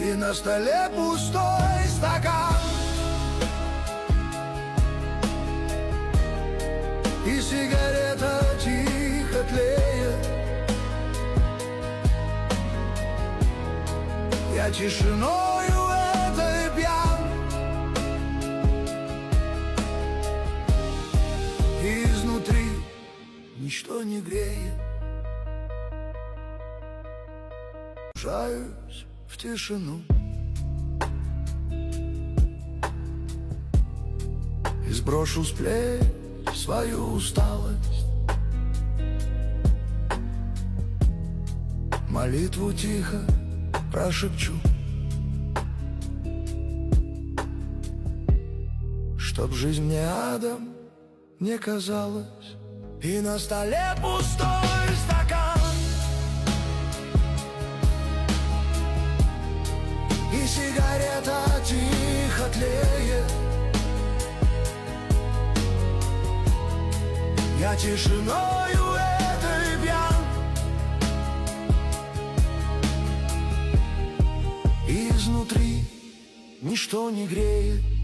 и на столе пустой стакан, и сигарета тихо тлеет. Я тишиною этой пьян, и изнутри ничто не греет. Погружаюсь в тишину и сброшу с плеч свою усталость. Молитву тихо прошепчу, чтоб жизнь мне адом не казалась. И на столе пустой стакан, и сигарета тихо тлеет. Я тишиною этой пьян, и изнутри ничто не греет.